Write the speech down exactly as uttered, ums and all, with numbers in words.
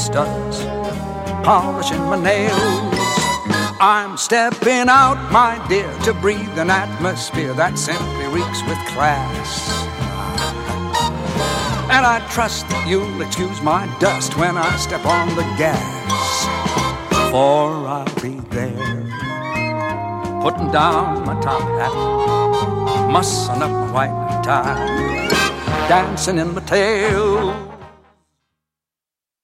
studs, polishing my nails. I'm stepping out, my dear, to breathe an atmosphere that simply reeks with class. And I trust that you'll excuse my dust when I step on the gas. For I'll be there, putting down my top hat, mussing up my white tie, dancing in my tail.